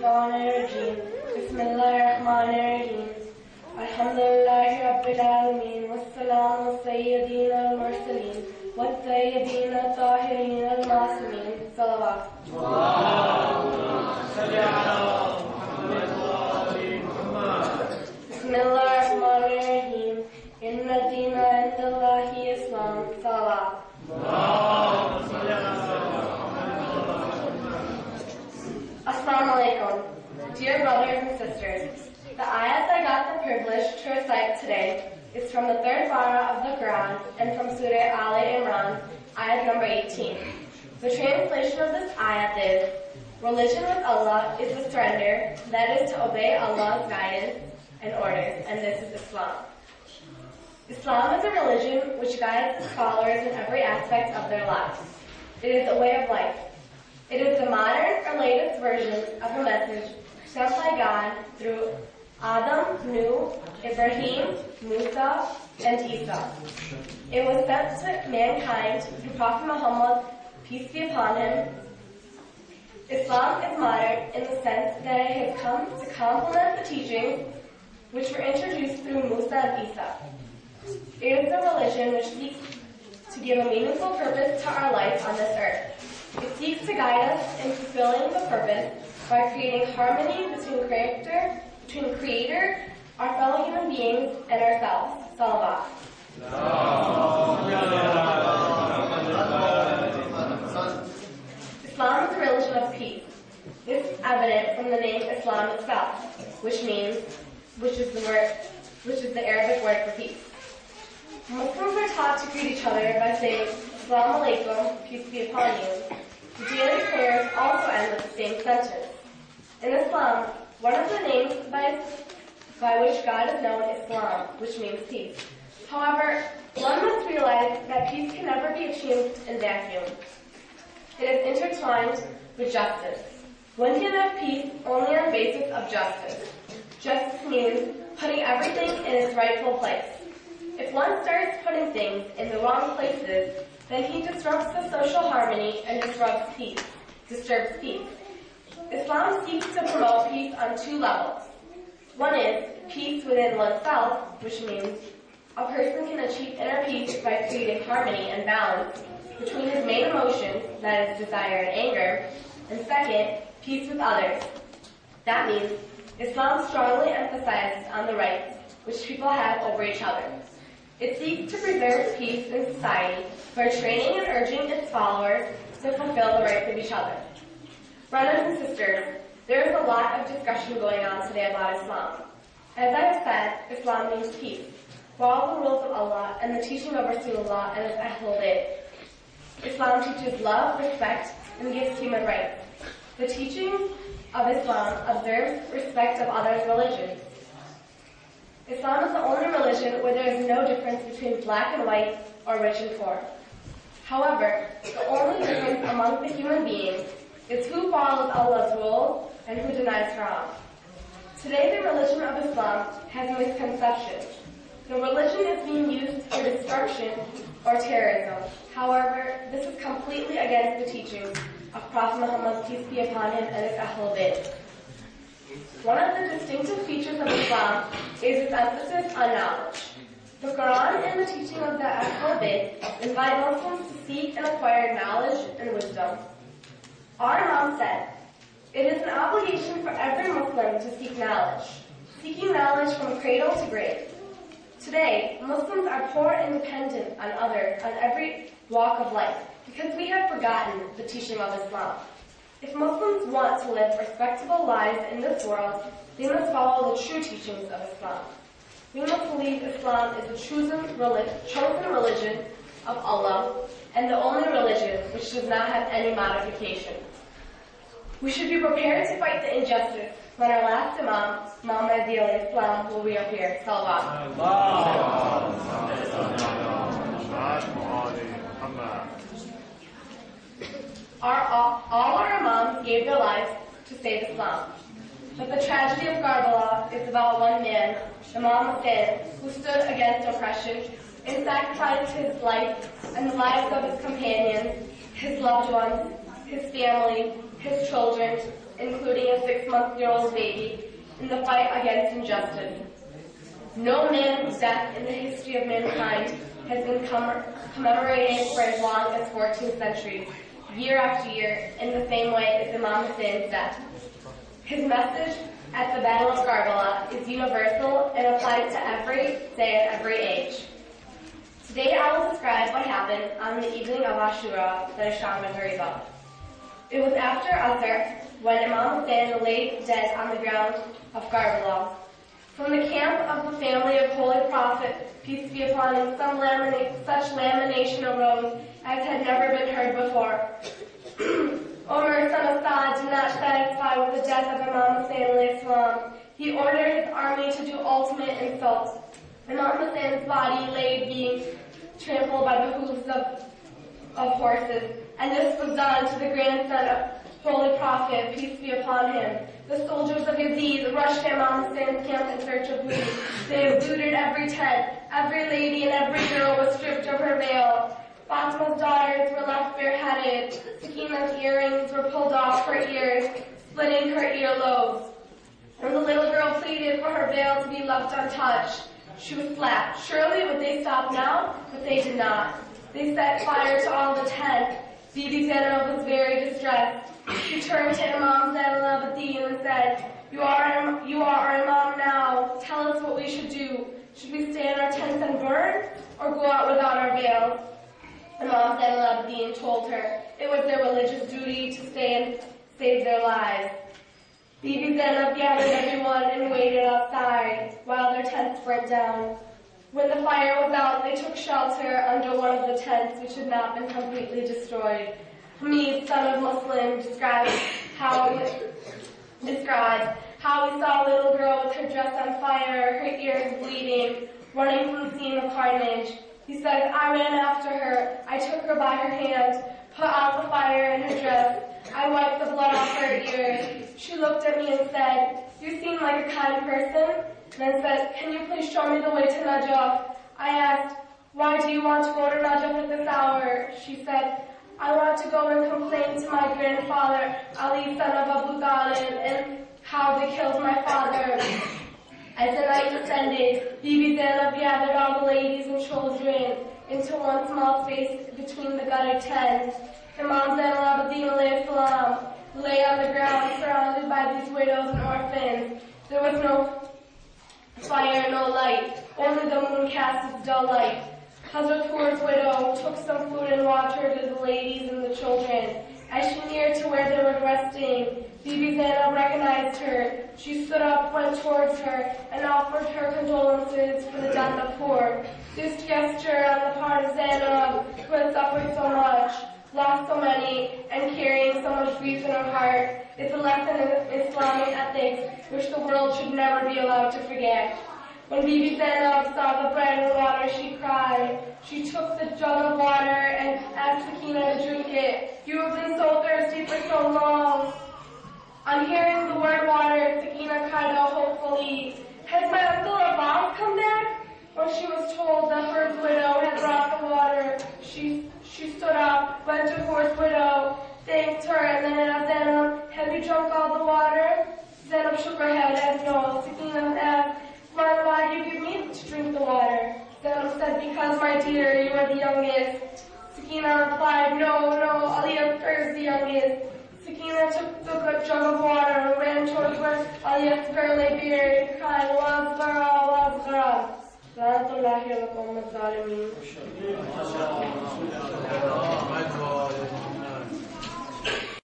Shaitanirrajim. Bismillahirrahmanirrahim. Alhamdulillahi Rabbil Alameen. Wassalamu Sayyidina al-Mursaleen. والطيبين الطاهرين المعصومين صلوات. بسم الله الرحمن الرحيم. إن الدين عند الله Islam. صلوات. Assalamu alaikum. Dear brothers and sisters, the ayat I got the privilege to recite today is from the third para of the Quran and from Surah Ali Imran, ayat number 18. The translation of this ayat is, religion with Allah is the surrender, that is to obey Allah's guidance and orders, and this is Islam. Islam is a religion which guides its followers in every aspect of their lives. It is a way of life. It is the modern or latest version of a message sent by God through Adam, Nuh, Ibrahim, Musa, and Isa. It was sent to mankind through Prophet Muhammad, peace be upon him. Islam is modern in the sense that it has come to complement the teachings which were introduced through Musa and Isa. It is a religion which seeks to give a meaningful purpose to our life on this earth. It seeks to guide us in fulfilling the purpose by creating harmony between Creator, our fellow human beings, and ourselves. Salawat. Islam is a religion of peace. This is evident from the name Islam itself, which is the Arabic word for peace. Muslims are taught to greet each other by saying Assalamu alaikum, peace be upon you. The daily prayers also end with the same sentence. In Islam, one of the names by which God is known is Islam, which means peace. However, one must realize that peace can never be achieved in vacuum. It is intertwined with justice. One can have peace only on the basis of justice. Justice means putting everything in its rightful place. If one starts putting things in the wrong places, then he disrupts the social harmony and disturbs peace. Islam seeks to promote peace on two levels. One is peace within oneself, which means a person can achieve inner peace by creating harmony and balance between his main emotions, that is desire and anger, and second, peace with others. That means Islam strongly emphasizes on the rights which people have over each other. It seeks to preserve peace in society by training and urging its followers to fulfill the rights of each other. Brothers and sisters, there is a lot of discussion going on today about Islam. As I have said, Islam means peace. Follow the rules of Allah and the teaching of Rasulullah and its Ahlul Bayt. Islam teaches love, respect, and gives human rights. The teachings of Islam observes respect of others' religions. Islam is the only religion where there is no difference between black and white or rich and poor. However, the only difference among the human beings is who follows Allah's rules and who denies haram. Today, the religion of Islam has a misconception. The religion is being used for destruction or terrorism. However, this is completely against the teachings of Prophet Muhammad, peace be upon him, and his Ahlul Bayt. One of the distinctive features of Islam is its emphasis on knowledge. The Quran and the teaching of the Ahlul Bayt invite Muslims to seek and acquire knowledge and wisdom. Our Imam said, it is an obligation for every Muslim to seek knowledge, seeking knowledge from cradle to grave. Today, Muslims are poor and dependent on others on every walk of life because we have forgotten the teaching of Islam. If Muslims want to live respectable lives in this world, they must follow the true teachings of Islam. We must believe Islam is the chosen religion of Allah and the only religion which does not have any modification. We should be prepared to fight the injustice when our last Imam, Imam Mahdi alayhi salam, will reappear. Salawat. All our Imams gave their lives to save Islam. But the tragedy of Karbala is about one man, Imam Hussein, who stood against oppression and sacrificed his life and the lives of his companions, his loved ones, his family, his children, including a 6-month-old baby, in the fight against injustice. No man's death in the history of mankind has been commemorated for as long as 14 centuries, year after year, in the same way as Imam Hussein's death. His message at the Battle of Karbala is universal and applies to every day and every age. Today I will describe what happened on the evening of Ashura that Isham would heard about. It was after Asr when Imam Hussein lay dead on the ground of Karbala. From the camp of the family of Holy Prophet, peace be upon him, such lamentation arose as had never been heard before. Umar, son of Saad, did not satisfy with the death of Imam Hussein alayhi salam. He ordered his army to do ultimate insult. Imam Hussein's body lay being trampled by the hoofs of horses, and this was done to the grandson of Holy Prophet, peace be upon him. The soldiers of Yazid rushed to Imam Hussein's camp in search of booty. They have looted every tent. Every lady and every girl was stripped of her veil. Fatima's daughters were left bareheaded. Sakina's earrings were pulled off her ears, splitting her earlobes. And the little girl pleaded for her veil to be left untouched. She was slapped. Surely would they stop now? But they did not. They set fire to all the tents. Bibi Zainab was very distressed. She turned to Imam Zain al-Abidin and said, You are our Imam now. Tell us what we should do. Should we stay in our tents and burn, or go out without our veils? Imam Zain al-Abidin told her it was their religious duty to stay and save their lives. Bibi Zainab gathered everyone and waited outside while their tents burnt down. When the fire was out, they took shelter under one of the tents which had not been completely destroyed. Hamid, son of Muslim, described how he saw a little girl with her dress on fire, her ears bleeding, running from the scene of carnage. He says, I ran after her. I took her by her hand, put out the fire in her dress. I wiped the blood off her ears. She looked at me and said, You seem like a kind person. Then said, Can you please show me the way to Najaf? I asked, Why do you want to go to Najaf at this hour? She said, I want to go and complain to my grandfather, Ali, son of Abu Talib, and how they killed my father. As the night descended, Bibi Zainab gathered all the ladies and children into one small space between the gutted tents. Imam Zain al-Abidin alayhi salam lay on the ground surrounded by these widows and orphans. There was no fire, no light. Only the moon cast its dull light. Hazrat Hur's widow took some food and water to the ladies and the children. As she neared to where they were resting, Bibi Zainab recognized her. She stood up, went towards her, and offered her condolences for the death of Hur. This gesture on the part of Zainab, who had suffered so much, lost so many, and carrying so much grief in her heart, is a lesson in Islamic ethics which the world should never be allowed to forget. When Bibi Zainab saw the bread and water, she cried. She took the jug of water and asked Sakina to drink it. You have been so thirsty for so long. On hearing the word water, Sakina cried out hopefully, Has my uncle Abbas come back? When she was told that Hur's widow had brought the water, she stood up, went to Hur's widow, thanked her, and then asked Zainab, Have you drunk all the water? Zainab shook her head as no. Sakina asked, Why do you give me to drink the water? Zainab said, Because, my dear, you are the youngest. Sakina replied, No, Ali Asghar is the youngest. Sakina took the jug of water and ran towards where Ali Asghar lay buried, crying, Wa Asghara, Wa Asghara.